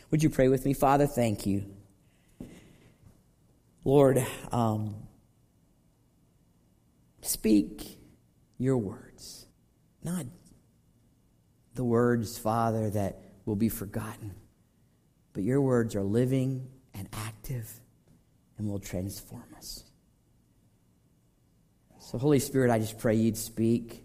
Would you pray with me? Father, thank you. Lord, speak your words, not the words, Father, that will be forgotten, but your words are living and active and will transform us. So, Holy Spirit, I just pray you'd speak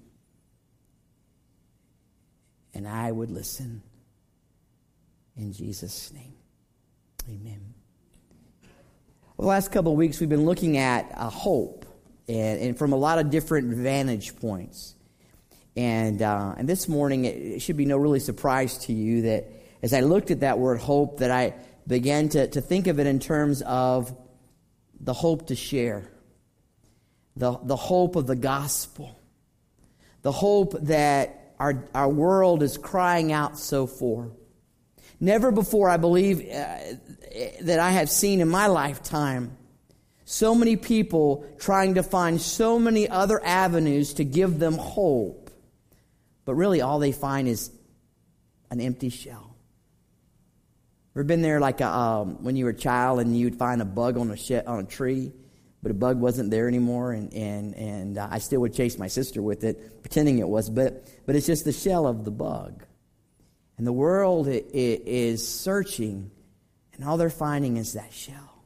and I would listen. In Jesus' name, amen. Well, the last couple of weeks, we've been looking at hope and from a lot of different vantage points. And this morning, it should be no really surprise to you that as I looked at that word hope, that I began to think of it in terms of the hope to share, the hope of the gospel, the hope that our world is crying out so for. Never before, I believe, that I have seen in my lifetime so many people trying to find so many other avenues to give them hope. But really all they find is an empty shell. Ever been there like when you were a child and you'd find a bug on a tree, but a bug wasn't there anymore, and I still would chase my sister with it, pretending it was, but it's just the shell of the bug. And the world is searching, and all they're finding is that shell.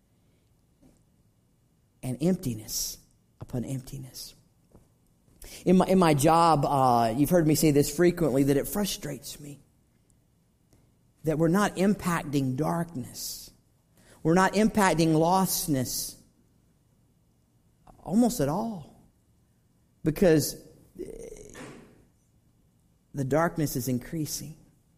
And emptiness upon emptiness. In my job, you've heard me say this frequently, that it frustrates me that we're not impacting darkness. We're not impacting lostness almost at all. Because the darkness is increasing.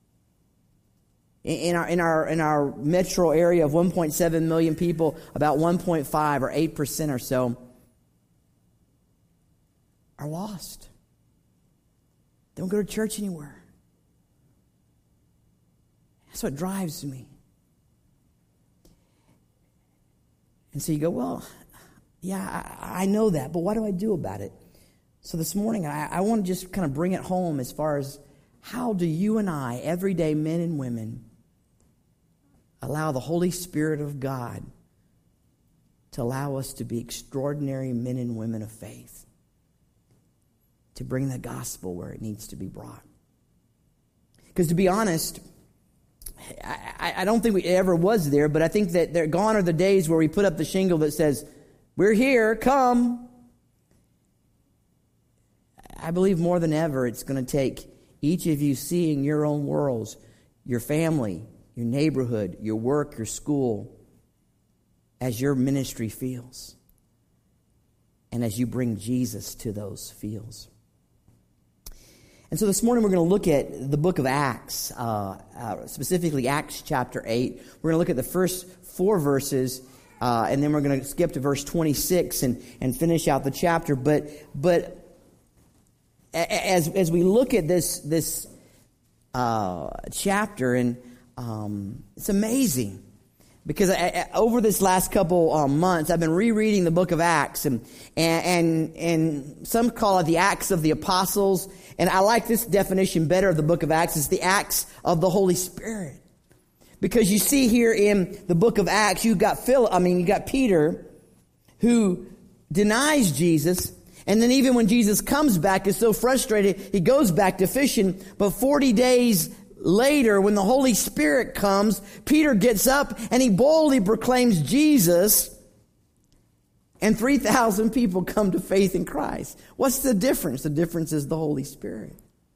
In our metro area of 1.7 million people, about 1.5 or 8% or so are lost. They don't go to church anywhere. That's what drives me. And so you go, well, yeah, I know that, but what do I do about it? So this morning, I want to just kind of bring it home as far as how do you and I, everyday men and women, allow the Holy Spirit of God to allow us to be extraordinary men and women of faith, to bring the gospel where it needs to be brought. Because to be honest, I don't think we ever was there, but I think that they're gone are the days where we put up the shingle that says, "We're here, come." I believe more than ever it's going to take each of you seeing your own worlds, your family, your neighborhood, your work, your school, as your ministry fields. And as you bring Jesus to those fields. And so this morning we're going to look at the book of Acts, specifically Acts chapter 8. We're going to look at the first 4 verses, and then we're going to skip to verse 26 and finish out the chapter. But as we look at this chapter, and it's amazing because over this last couple months, I've been rereading the book of Acts, and some call it the Acts of the Apostles, and I like this definition better of the book of Acts. It's the Acts of the Holy Spirit, because you see here in the book of Acts, you got Peter, who denies Jesus. And then even when Jesus comes back, is so frustrated, he goes back to fishing. But 40 days later, when the Holy Spirit comes, Peter gets up and he boldly proclaims Jesus. And 3,000 people come to faith in Christ. What's the difference? The difference is the Holy Spirit.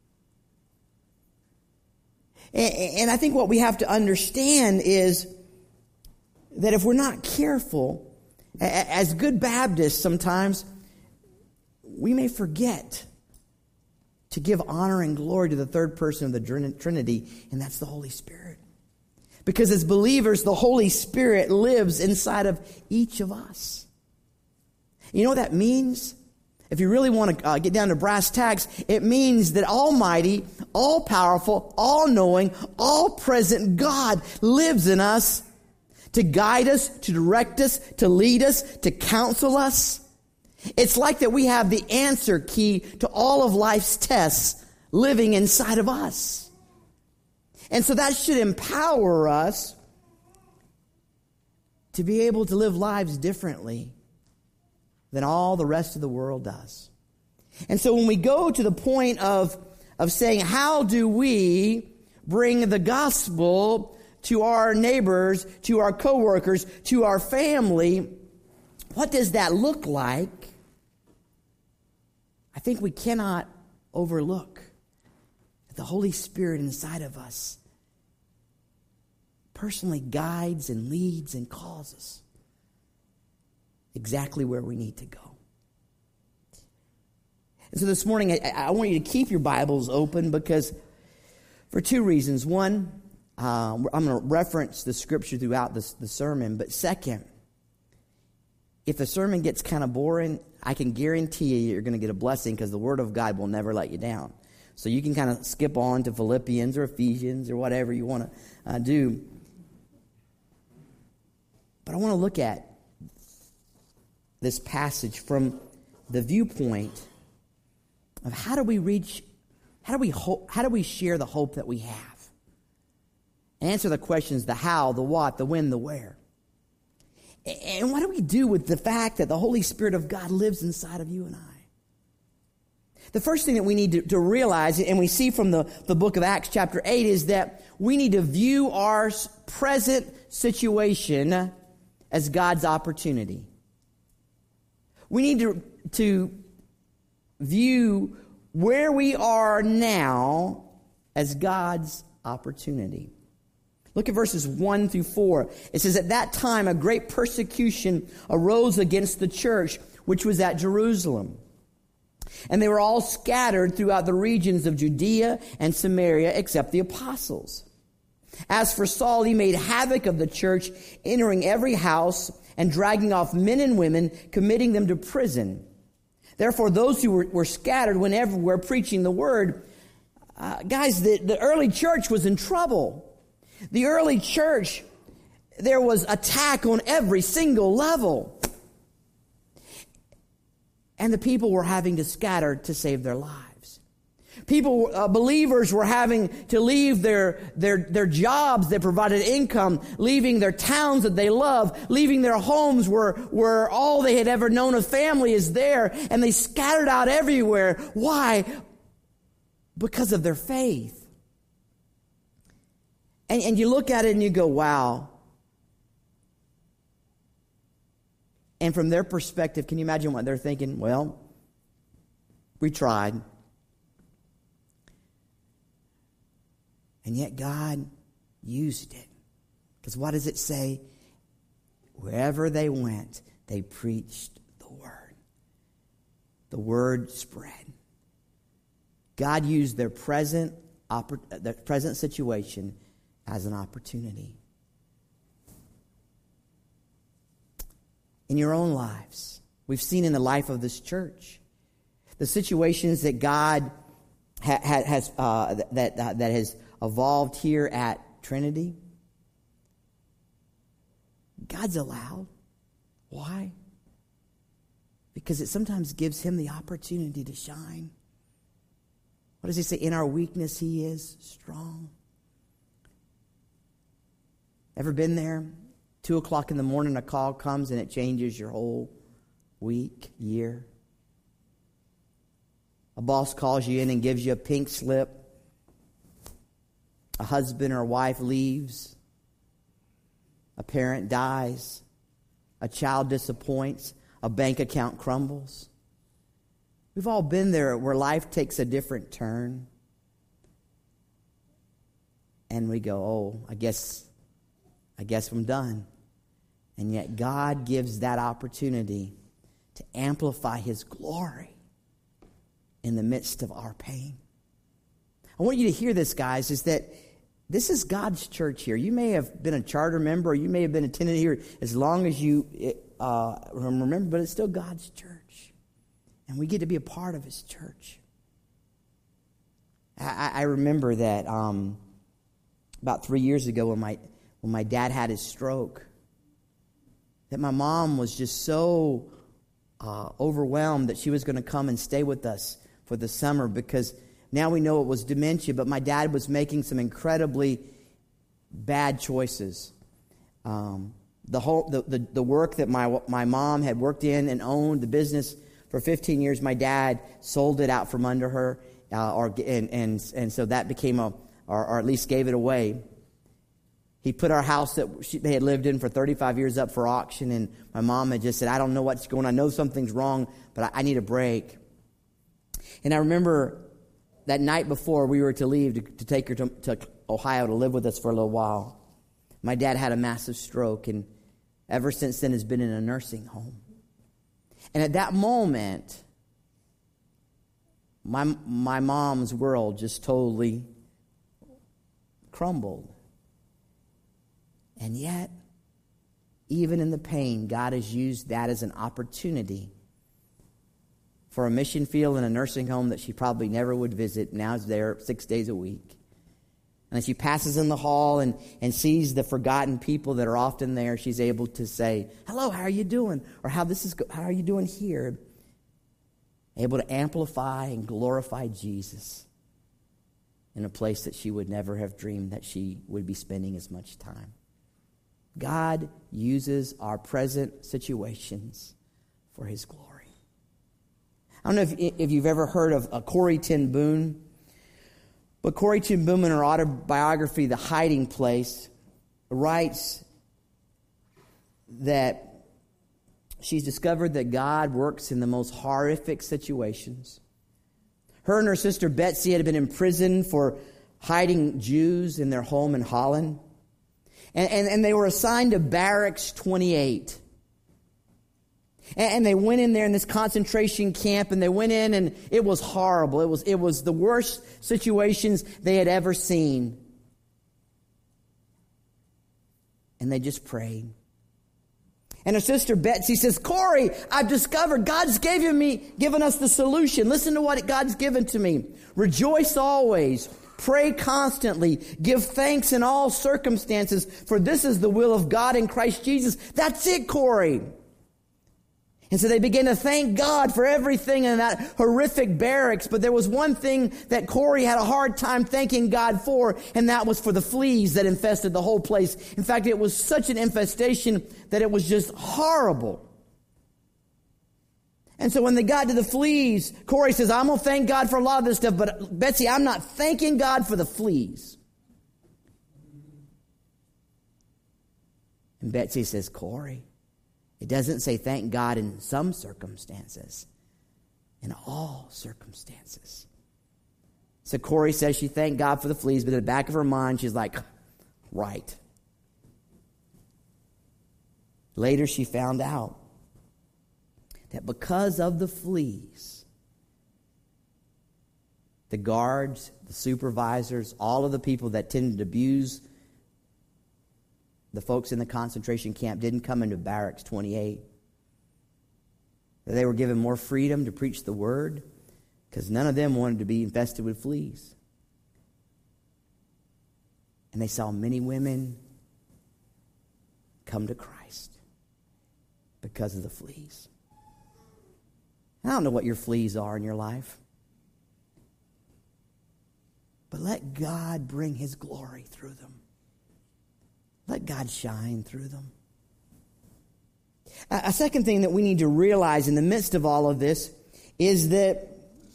And I think what we have to understand is that if we're not careful, as good Baptists sometimes, we may forget to give honor and glory to the third person of the Trinity, and that's the Holy Spirit. Because as believers, the Holy Spirit lives inside of each of us. You know what that means? If you really want to get down to brass tacks, it means that Almighty, all-powerful, all-knowing, all-present God lives in us to guide us, to direct us, to lead us, to counsel us. It's like that we have the answer key to all of life's tests living inside of us. And so that should empower us to be able to live lives differently than all the rest of the world does. And so when we go to the point of saying, how do we bring the gospel to our neighbors, to our coworkers, to our family, what does that look like? I think we cannot overlook that the Holy Spirit inside of us personally guides and leads and calls us exactly where we need to go. And so this morning, I want you to keep your Bibles open because for two reasons. One, I'm going to reference the scripture throughout the sermon. But second, if the sermon gets kind of boring, I can guarantee you you're going to get a blessing because the Word of God will never let you down. So you can kind of skip on to Philippians or Ephesians or whatever you want to do. But I want to look at this passage from the viewpoint of how do we share the hope that we have? Answer the questions, the how, the what, the when, the where. And what do we do with the fact that the Holy Spirit of God lives inside of you and I? The first thing that we need to realize, and we see from the book of Acts chapter 8, is that we need to view our present situation as God's opportunity. We need to view where we are now as God's opportunity. Look at verses 1 through 4. It says, at that time a great persecution arose against the church, which was at Jerusalem. And they were all scattered throughout the regions of Judea and Samaria, except the apostles. As for Saul, he made havoc of the church, entering every house and dragging off men and women, committing them to prison. Therefore, those who were scattered went everywhere preaching the word. Guys, the early church was in trouble. The early church, there was attack on every single level. And the people were having to scatter to save their lives. Believers were having to leave their jobs that provided income, leaving their towns that they love, leaving their homes where all they had ever known of family is there, and they scattered out everywhere. Why? Because of their faith. And you look at it and you go, wow. And from their perspective, can you imagine what they're thinking? Well, we tried. And yet God used it. Because what does it say? Wherever they went, they preached the word. The word spread. God used their present situation as an opportunity. In your own lives, we've seen in the life of this church, the situations that God has evolved here at Trinity. God's allowed. Why? Because it sometimes gives Him the opportunity to shine. What does He say? In our weakness, He is strong. Ever been there? 2 o'clock in the morning, a call comes and it changes your whole week, year. A boss calls you in and gives you a pink slip. A husband or a wife leaves. A parent dies. A child disappoints. A bank account crumbles. We've all been there where life takes a different turn. And we go, oh, I guess I'm done. And yet God gives that opportunity to amplify His glory in the midst of our pain. I want you to hear this, guys, is that this is God's church here. You may have been a charter member, or you may have been attending here as long as you remember, but it's still God's church. And we get to be a part of His church. I remember that about 3 years ago when my dad had his stroke, that my mom was just so overwhelmed that she was going to come and stay with us for the summer because Now we know it was dementia, but my dad was making some incredibly bad choices. The work that my mom had worked in and owned, the business for 15 years, my dad sold it out from under her, and so that became or at least gave it away. He put our house that they had lived in for 35 years up for auction, and my mom had just said, I don't know what's going on. I know something's wrong, but I need a break. And I remember that night before we were to leave to take her to Ohio to live with us for a little while, my dad had a massive stroke, and ever since then has been in a nursing home. And at that moment, my mom's world just totally crumbled. And yet, even in the pain, God has used that as an opportunity for a mission field in a nursing home that she probably never would visit. Now is there 6 days a week. And as she passes in the hall and sees the forgotten people that are often there, she's able to say, hello, how are you doing? Or how are you doing here? Able to amplify and glorify Jesus in a place that she would never have dreamed that she would be spending as much time. God uses our present situations for His glory. I don't know if you've ever heard of Corrie ten Boom, but Corrie ten Boom in her autobiography, The Hiding Place, writes that she's discovered that God works in the most horrific situations. Her and her sister Betsy had been imprisoned for hiding Jews in their home in Holland. And they were assigned to Barracks 28. And they went in there in this concentration camp, and they went in, and it was horrible. It was the worst situations they had ever seen. And they just prayed. And her sister Betsy says, Corrie, I've discovered God's given us the solution. Listen to what God's given to me. Rejoice always. Pray constantly. Give thanks in all circumstances, for this is the will of God in Christ Jesus. That's it, Corrie. And so they began to thank God for everything in that horrific barracks. But there was one thing that Corrie had a hard time thanking God for, and that was for the fleas that infested the whole place. In fact, it was such an infestation that it was just horrible. And so when they got to the fleas, Corrie says, I'm going to thank God for a lot of this stuff, but Betsy, I'm not thanking God for the fleas. And Betsy says, Corrie, it doesn't say thank God in some circumstances, in all circumstances. So Corrie says she thanked God for the fleas, but in the back of her mind, she's like, right. Later she found out that because of the fleas, the guards, the supervisors, all of the people that tended to abuse the folks in the concentration camp didn't come into Barracks 28. They were given more freedom to preach the word because none of them wanted to be infested with fleas. And they saw many women come to Christ because of the fleas. I don't know what your fleas are in your life. But let God bring His glory through them. Let God shine through them. A second thing that we need to realize in the midst of all of this is that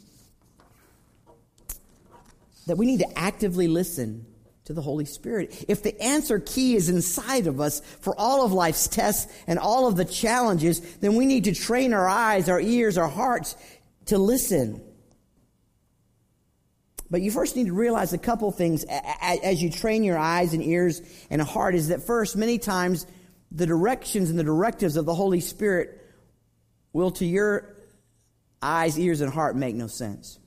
we need to actively listen to the Holy Spirit. If the answer key is inside of us for all of life's tests and all of the challenges, then we need to train our eyes, our ears, our hearts to listen. But you first need to realize a couple things as you train your eyes and ears and heart is that first, many times, the directions and the directives of the Holy Spirit will to your eyes, ears, and heart make no sense.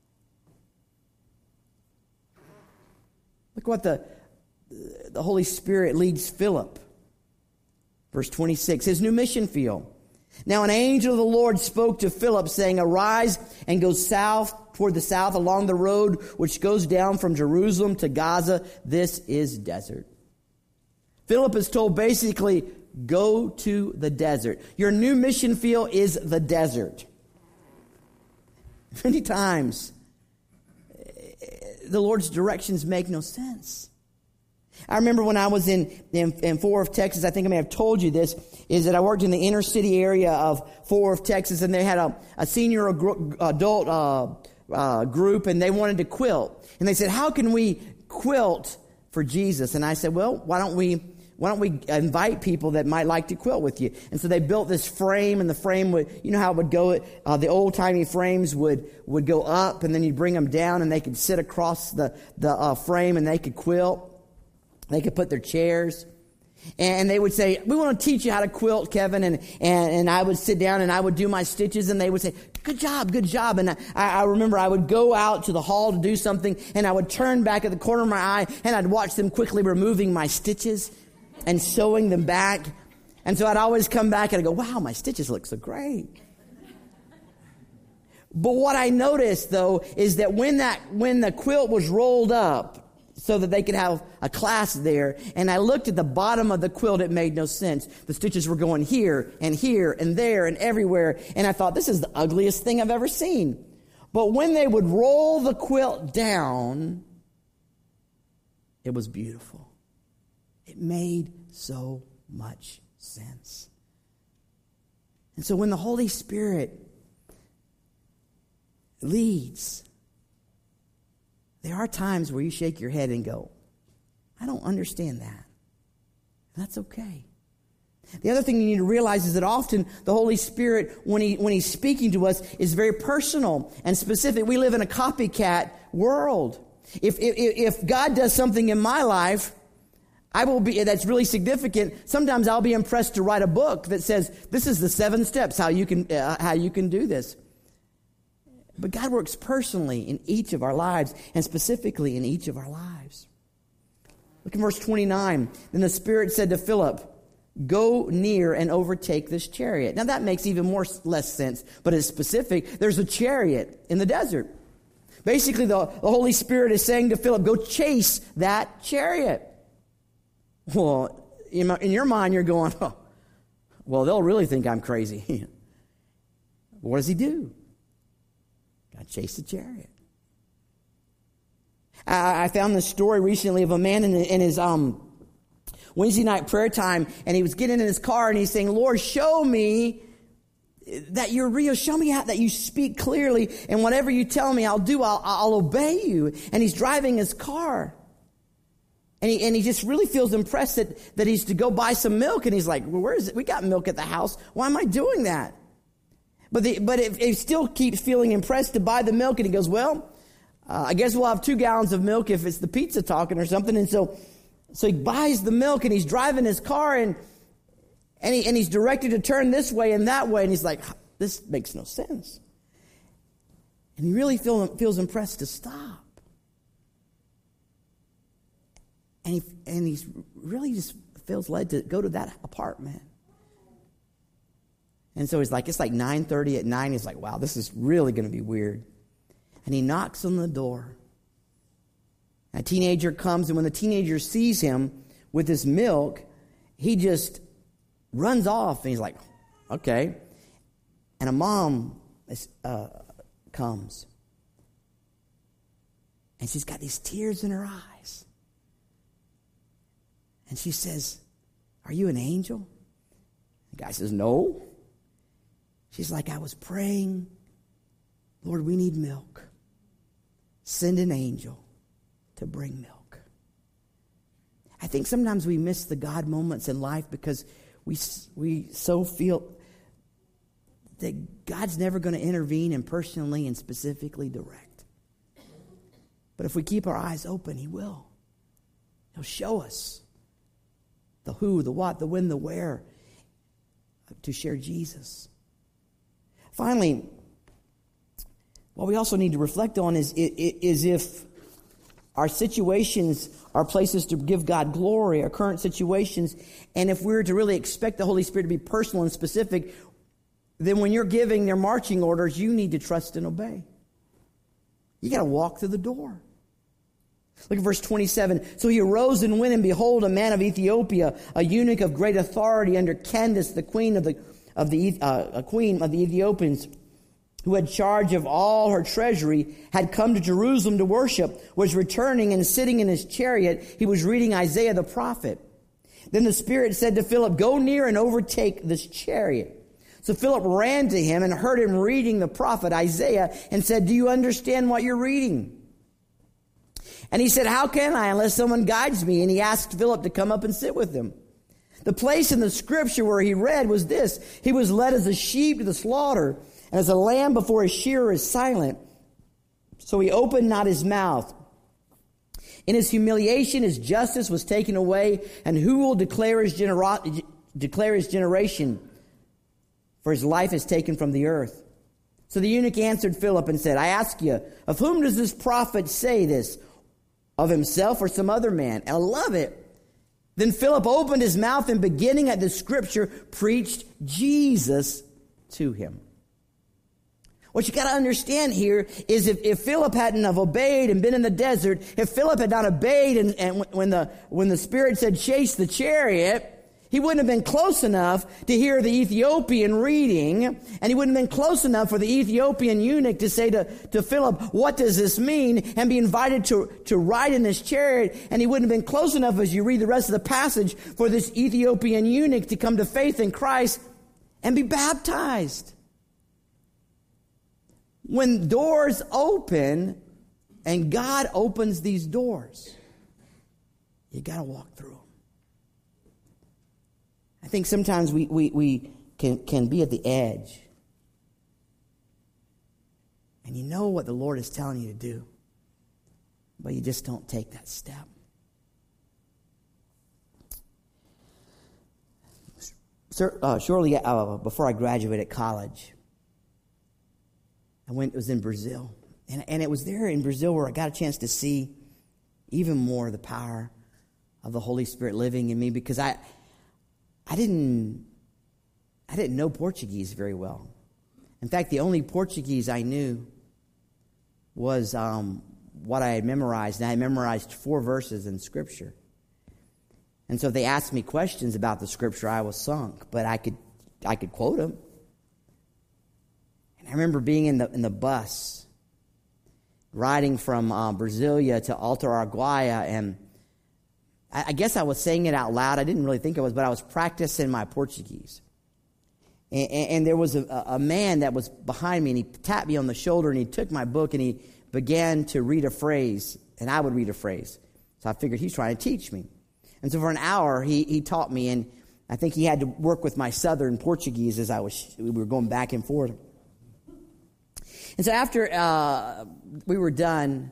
Look what the Holy Spirit leads Philip. Verse 26, his new mission field. Now an angel of the Lord spoke to Philip, saying, arise and go toward the south along the road which goes down from Jerusalem to Gaza. This is desert. Philip is told basically, go to the desert. Your new mission field is the desert. Many times the Lord's directions make no sense. I remember when I was in Fort Worth, Texas, I think I may have told you this, is that I worked in the inner city area of Fort Worth, Texas, and they had a senior adult group, and they wanted to quilt. And they said, how can we quilt for Jesus? And I said, well, why don't we invite people that might like to quilt with you? And so they built this frame, and the frame would, you know how it would go, the old-timey frames would go up, and then you'd bring them down, and they could sit across the frame, and they could quilt. They could put their chairs. And they would say, we want to teach you how to quilt, Kevin. And I would sit down and I would do my stitches, and they would say, good job, good job. And I remember I would go out to the hall to do something, and I would turn back at the corner of my eye, and I'd watch them quickly removing my stitches and sewing them back. And so I'd always come back and I'd go, wow, my stitches look so great. But what I noticed, though, is that when the quilt was rolled up, so that they could have a class there, and I looked at the bottom of the quilt, it made no sense. The stitches were going here and there and everywhere, and I thought, this is the ugliest thing I've ever seen. But when they would roll the quilt down, it was beautiful. It made so much sense. And so when the Holy Spirit leads, there are times where you shake your head and go, I don't understand that. That's okay. The other thing you need to realize is that often the Holy Spirit, when He's speaking to us, is very personal and specific. We live in a copycat world. If God does something in my life, that's really significant. Sometimes I'll be impressed to write a book that says, this is the 7 steps how you can do this. But God works personally in each of our lives, and specifically in each of our lives. Look at verse 29. Then the Spirit said to Philip, go near and overtake this chariot. Now that makes even less sense, but it's specific. There's a chariot in the desert. Basically, the Holy Spirit is saying to Philip, go chase that chariot. Well, in your mind, you're going, oh, well, they'll really think I'm crazy. What does he do? I chased the chariot. I found this story recently of a man in his Wednesday night prayer time, and he was getting in his car, and he's saying, Lord, show me that you're real. Show me that you speak clearly, and whatever you tell me, I'll do. I'll obey you. And he's driving his car. And he just really feels impressed that he's to go buy some milk, and he's like, well, where is it? We got milk at the house. Why am I doing that? But he still keeps feeling impressed to buy the milk, and he goes, well, I guess we'll have 2 gallons of milk if it's the pizza talking or something. And so he buys the milk, and he's driving his car, and he's directed to turn this way and that way, and he's like, this makes no sense. And he really feels impressed to stop. And he's really just feels led to go to that apartment. And so he's like, it's like 9:30 at night. He's like, wow, this is really going to be weird. And he knocks on the door. A teenager comes, and when the teenager sees him with his milk, he just runs off. And he's like, okay. And a mom comes. And she's got these tears in her eyes. And she says, are you an angel? The guy says, no. She's like, I was praying, Lord, we need milk. Send an angel to bring milk. I think sometimes we miss the God moments in life because we so feel that God's never going to intervene and personally and specifically direct. But if we keep our eyes open, He will. He'll show us the who, the what, the when, the where to share Jesus. Finally, what we also need to reflect on is if our situations are places to give God glory, our current situations, and if we're to really expect the Holy Spirit to be personal and specific, then when you're giving their marching orders, you need to trust and obey. You got to walk through the door. Look at verse 27. So he arose and went, and behold, a man of Ethiopia, a eunuch of great authority under Candace, the queen of the Ethiopians, who had charge of all her treasury, had come to Jerusalem to worship, was returning and sitting in his chariot. He was reading Isaiah the prophet. Then the Spirit said to Philip, "Go near and overtake this chariot." So Philip ran to him and heard him reading the prophet Isaiah and said, "Do you understand what you're reading?" And he said, "How can I unless someone guides me?" And he asked Philip to come up and sit with him. The place in the scripture where he read was this: "He was led as a sheep to the slaughter, and as a lamb before his shearer is silent, so he opened not his mouth. In his humiliation, his justice was taken away, and who will declare his generation? For his life is taken from the earth." So the eunuch answered Philip and said, "I ask you, of whom does this prophet say this? Of himself or some other man?" And I love it. Then Philip opened his mouth and, beginning at the scripture, preached Jesus to him. What you got to understand here is if Philip hadn't have obeyed and been in the desert, if Philip had not obeyed and when the Spirit said chase the chariot, he wouldn't have been close enough to hear the Ethiopian reading, and he wouldn't have been close enough for the Ethiopian eunuch to say to Philip, "What does this mean?" and be invited to ride in this chariot, and he wouldn't have been close enough, as you read the rest of the passage, for this Ethiopian eunuch to come to faith in Christ and be baptized. When doors open, and God opens these doors, you got to walk through them. I think sometimes we can be at the edge. And you know what the Lord is telling you to do, but you just don't take that step. Shortly before I graduated college, it was in Brazil. And it was there in Brazil where I got a chance to see even more the power of the Holy Spirit living in me, because I didn't know Portuguese very well. In fact, the only Portuguese I knew was what I had memorized. And I had memorized 4 verses in Scripture. And so if they asked me questions about the Scripture, I was sunk. But I could quote them. And I remember being in the bus, riding from Brasilia to Alto Araguaia, and I guess I was saying it out loud. I didn't really think I was, but I was practicing my Portuguese. And there was a man that was behind me, and he tapped me on the shoulder, and he took my book, and he began to read a phrase, and I would read a phrase. So I figured he's trying to teach me. And so for an hour, he taught me, and I think he had to work with my southern Portuguese as we were going back and forth. And so after we were done,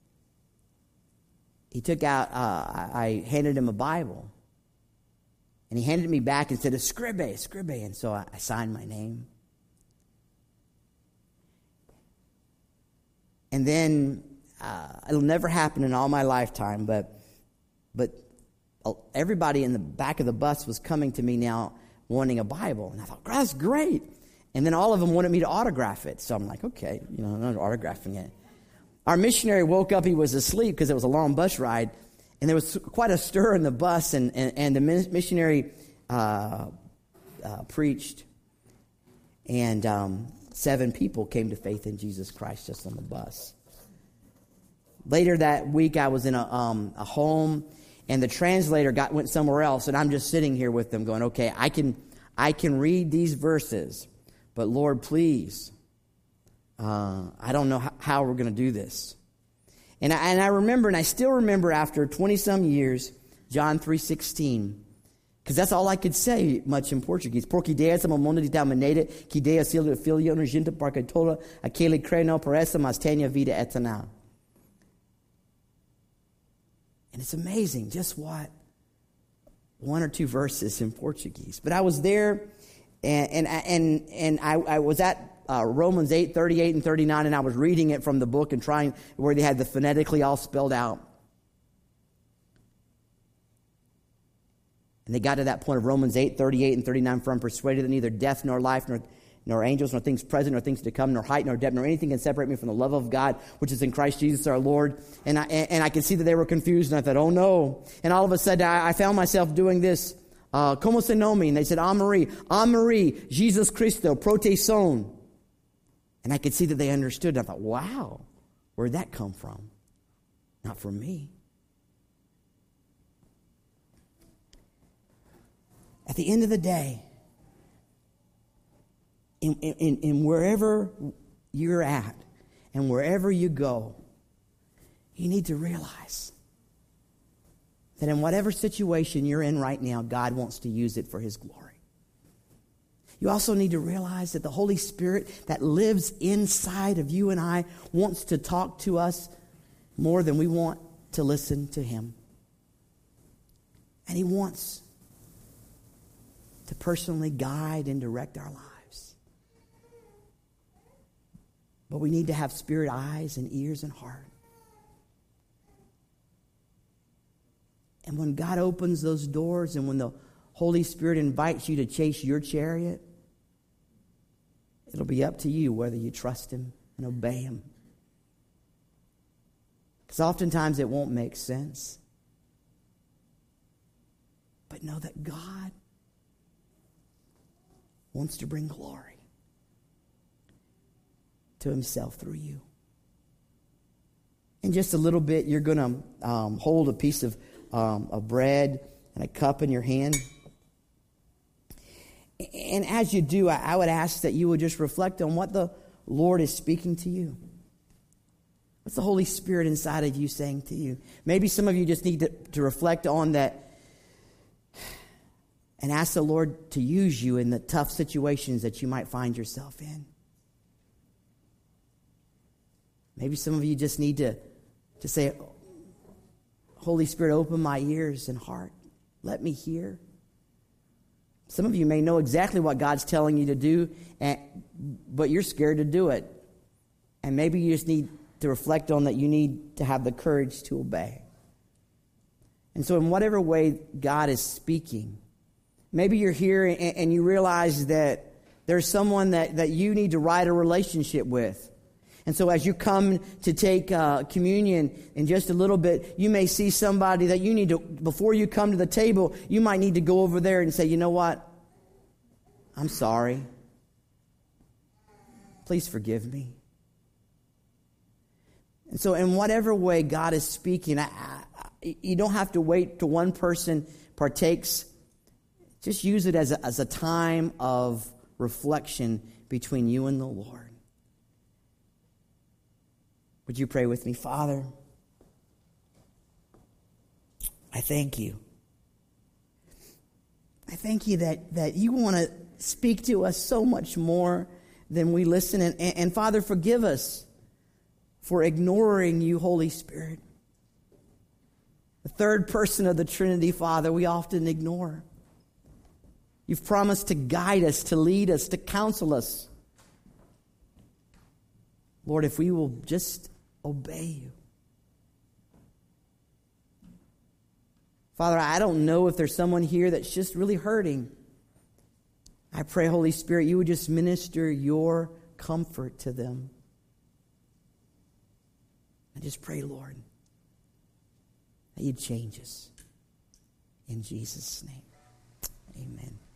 he took out, I handed him a Bible. And he handed me back and said, "Escribe." And so I signed my name. And then, it'll never happen in all my lifetime, but everybody in the back of the bus was coming to me now wanting a Bible. And I thought, that's great. And then all of them wanted me to autograph it. So I'm like, okay, I'm not autographing it. Our missionary woke up. He was asleep because it was a long bus ride. And there was quite a stir in the bus. And the missionary preached. And 7 people came to faith in Jesus Christ just on the bus. Later that week, I was in a home. And the translator went somewhere else. And I'm just sitting here with them going, okay, I can read these verses. But Lord, please, I don't know how we're going to do this. And I remember, and I still remember after 20-some years, John 3:16, because that's all I could say much in Portuguese. Porque Deus amou o mundo de tal maneira que deu seu filho unigênito para que todo aquele crê não pereça, mas tenha vida eterna. And it's amazing just what 1 or 2 verses in Portuguese. But I was there, and I was at Romans 8:38 and 39, and I was reading it from the book and trying where they had the phonetically all spelled out. And they got to that point of Romans 8:38 and 39, "For I'm persuaded that neither death nor life nor angels nor things present nor things to come nor height nor depth nor anything can separate me from the love of God which is in Christ Jesus our Lord." And I could see that they were confused, and I thought, oh no. And all of a sudden I found myself doing this. Como se nome? And they said, Marie, Jesus Cristo, proteção. And I could see that they understood. I thought, wow, where'd that come from? Not from me. At the end of the day, in wherever you're at and wherever you go, you need to realize that in whatever situation you're in right now, God wants to use it for His glory. You also need to realize that the Holy Spirit that lives inside of you and I wants to talk to us more than we want to listen to Him. And He wants to personally guide and direct our lives. But we need to have spirit eyes and ears and heart. And when God opens those doors and when the Holy Spirit invites you to chase your chariot, it'll be up to you whether you trust Him and obey Him. Because oftentimes it won't make sense. But know that God wants to bring glory to Himself through you. In just a little bit, you're going to hold a piece of bread and a cup in your hand. And as you do, I would ask that you would just reflect on what the Lord is speaking to you. What's the Holy Spirit inside of you saying to you? Maybe some of you just need to reflect on that and ask the Lord to use you in the tough situations that you might find yourself in. Maybe some of you just need to say, Holy Spirit, open my ears and heart. Let me hear. Some of you may know exactly what God's telling you to do, but you're scared to do it. And maybe you just need to reflect on that you need to have the courage to obey. And so in whatever way God is speaking, maybe you're here and you realize that there's someone that you need to write a relationship with. And so as you come to take communion in just a little bit, you may see somebody that you need to, before you come to the table, you might need to go over there and say, you know what? I'm sorry. Please forgive me. And so in whatever way God is speaking, you don't have to wait till one person partakes. Just use it as a time of reflection between you and the Lord. Would you pray with me? Father, I thank you. I thank you that you want to speak to us so much more than we listen. And Father, forgive us for ignoring you, Holy Spirit. The third person of the Trinity, Father, we often ignore. You've promised to guide us, to lead us, to counsel us. Lord, if we will just obey you. Father, I don't know if there's someone here that's just really hurting. I pray, Holy Spirit, you would just minister your comfort to them. I just pray, Lord, that you'd change us. In Jesus' name, amen.